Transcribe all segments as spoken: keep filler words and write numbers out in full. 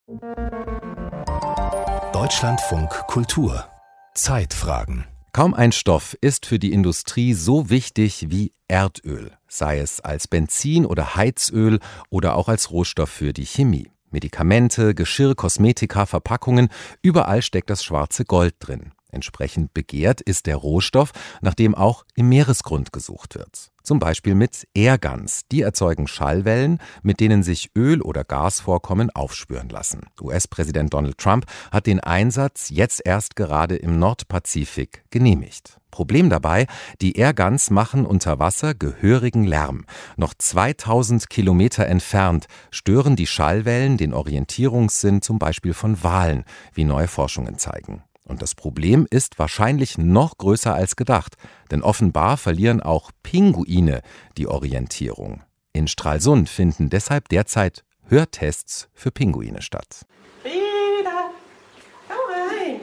Deutschlandfunk Kultur. Zeitfragen. Kaum ein Stoff ist für die Industrie so wichtig wie Erdöl, sei es als Benzin oder Heizöl oder auch als Rohstoff für die Chemie. Medikamente, Geschirr, Kosmetika, Verpackungen, überall steckt das schwarze Gold drin. Entsprechend begehrt ist der Rohstoff, nach dem auch im Meeresgrund gesucht wird. Zum Beispiel mit Airguns. Die erzeugen Schallwellen, mit denen sich Öl- oder Gasvorkommen aufspüren lassen. U S-Präsident Donald Trump hat den Einsatz jetzt erst gerade im Nordpazifik genehmigt. Problem dabei, die Airguns machen unter Wasser gehörigen Lärm. Noch zweitausend Kilometer entfernt stören die Schallwellen den Orientierungssinn zum Beispiel von Walen, wie neue Forschungen zeigen. Und das Problem ist wahrscheinlich noch größer als gedacht, denn offenbar verlieren auch Pinguine die Orientierung. In Stralsund finden deshalb derzeit Hörtests für Pinguine statt. Frieda, komm rein.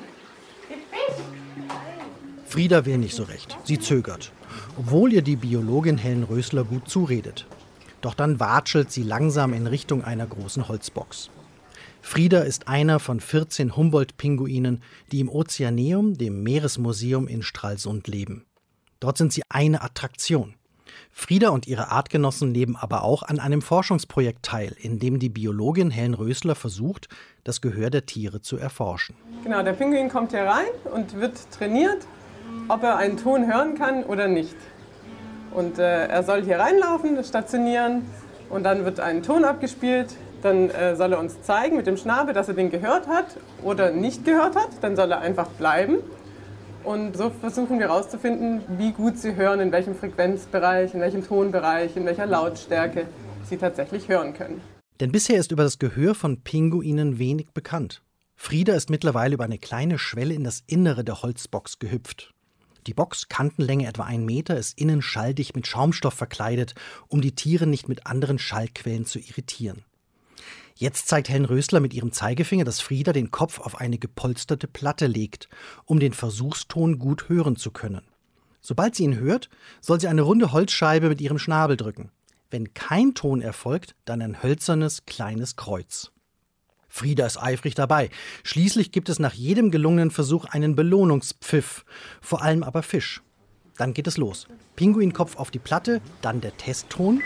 Frieda will nicht so recht. Sie zögert, obwohl ihr die Biologin Helen Rösler gut zuredet. Doch dann watschelt sie langsam in Richtung einer großen Holzbox. Frieda ist einer von vierzehn Humboldt-Pinguinen, die im Ozeaneum, dem Meeresmuseum in Stralsund, leben. Dort sind sie eine Attraktion. Frieda und ihre Artgenossen nehmen aber auch an einem Forschungsprojekt teil, in dem die Biologin Helen Rösler versucht, das Gehör der Tiere zu erforschen. Genau, der Pinguin kommt hier rein und wird trainiert, ob er einen Ton hören kann oder nicht. Und äh, er soll hier reinlaufen, stationieren und dann wird ein Ton abgespielt. Dann äh, soll er uns zeigen mit dem Schnabel, dass er den gehört hat oder nicht gehört hat. Dann soll er einfach bleiben. Und so versuchen wir herauszufinden, wie gut sie hören, in welchem Frequenzbereich, in welchem Tonbereich, in welcher Lautstärke sie tatsächlich hören können. Denn bisher ist über das Gehör von Pinguinen wenig bekannt. Frieda ist mittlerweile über eine kleine Schwelle in das Innere der Holzbox gehüpft. Die Box, Kantenlänge etwa ein Meter, ist innen schalldicht mit Schaumstoff verkleidet, um die Tiere nicht mit anderen Schallquellen zu irritieren. Jetzt zeigt Helen Rösler mit ihrem Zeigefinger, dass Frieda den Kopf auf eine gepolsterte Platte legt, um den Versuchston gut hören zu können. Sobald sie ihn hört, soll sie eine runde Holzscheibe mit ihrem Schnabel drücken. Wenn kein Ton erfolgt, dann ein hölzernes, kleines Kreuz. Frieda ist eifrig dabei. Schließlich gibt es nach jedem gelungenen Versuch einen Belohnungspfiff, vor allem aber Fisch. Dann geht es los. Pinguinkopf auf die Platte, dann der Testton.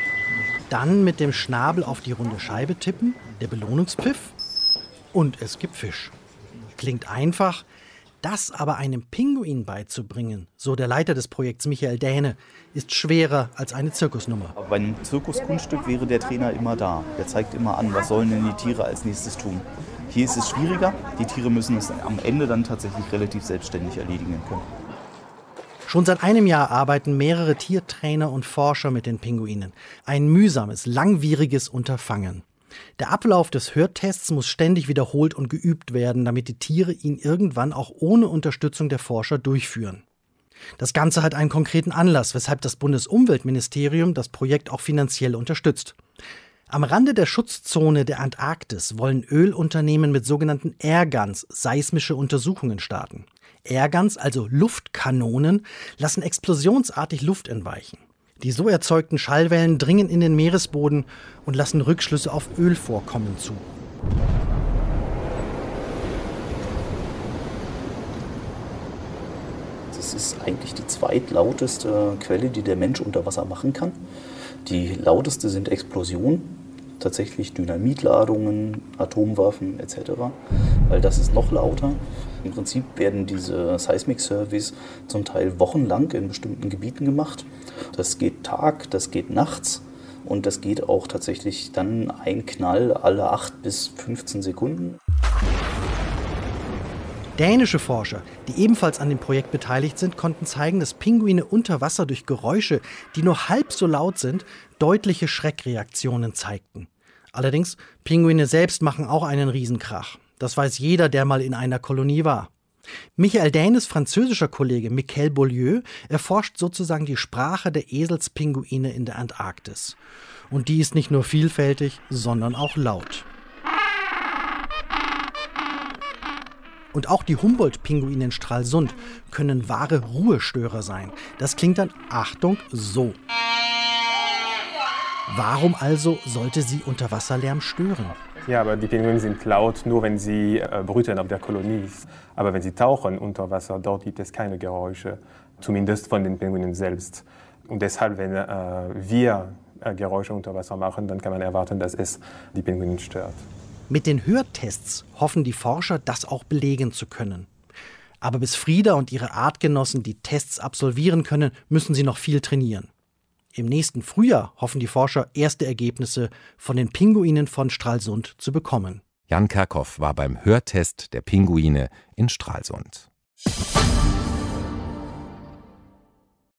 Dann mit dem Schnabel auf die runde Scheibe tippen, der Belohnungspfiff und es gibt Fisch. Klingt einfach, das aber einem Pinguin beizubringen, so der Leiter des Projekts Michael Dähne, ist schwerer als eine Zirkusnummer. Aber bei einem Zirkuskunststück wäre der Trainer immer da. Der zeigt immer an, was sollen denn die Tiere als nächstes tun. Hier ist es schwieriger, die Tiere müssen es am Ende dann tatsächlich relativ selbstständig erledigen können. Schon seit einem Jahr arbeiten mehrere Tiertrainer und Forscher mit den Pinguinen. Ein mühsames, langwieriges Unterfangen. Der Ablauf des Hörtests muss ständig wiederholt und geübt werden, damit die Tiere ihn irgendwann auch ohne Unterstützung der Forscher durchführen. Das Ganze hat einen konkreten Anlass, weshalb das Bundesumweltministerium das Projekt auch finanziell unterstützt. Am Rande der Schutzzone der Antarktis wollen Ölunternehmen mit sogenannten Airguns seismische Untersuchungen starten. Airguns, also Luftkanonen, lassen explosionsartig Luft entweichen. Die so erzeugten Schallwellen dringen in den Meeresboden und lassen Rückschlüsse auf Ölvorkommen zu. Das ist eigentlich die zweitlauteste Quelle, die der Mensch unter Wasser machen kann. Die lauteste sind Explosionen. Tatsächlich Dynamitladungen, Atomwaffen et cetera, weil das ist noch lauter. Im Prinzip werden diese Seismic Surveys zum Teil wochenlang in bestimmten Gebieten gemacht. Das geht Tag, das geht nachts und das geht auch tatsächlich dann ein Knall alle acht bis fünfzehn Sekunden. Dänische Forscher, die ebenfalls an dem Projekt beteiligt sind, konnten zeigen, dass Pinguine unter Wasser durch Geräusche, die nur halb so laut sind, deutliche Schreckreaktionen zeigten. Allerdings, Pinguine selbst machen auch einen Riesenkrach. Das weiß jeder, der mal in einer Kolonie war. Michael Dähnes französischer Kollege Michael Beaulieu erforscht sozusagen die Sprache der Eselspinguine in der Antarktis. Und die ist nicht nur vielfältig, sondern auch laut. Und auch die Humboldt-Pinguine in Stralsund können wahre Ruhestörer sein. Das klingt dann, Achtung, so. Warum also sollte sie Unterwasserlärm stören? Ja, aber die Pinguine sind laut, nur wenn sie äh, brüten auf der Kolonie. Aber wenn sie tauchen unter Wasser, dort gibt es keine Geräusche, zumindest von den Pinguinen selbst. Und deshalb, wenn äh, wir äh, Geräusche unter Wasser machen, dann kann man erwarten, dass es die Pinguine stört. Mit den Hörtests hoffen die Forscher, das auch belegen zu können. Aber bis Frieda und ihre Artgenossen die Tests absolvieren können, müssen sie noch viel trainieren. Im nächsten Frühjahr hoffen die Forscher, erste Ergebnisse von den Pinguinen von Stralsund zu bekommen. Jan Kerkhoff war beim Hörtest der Pinguine in Stralsund.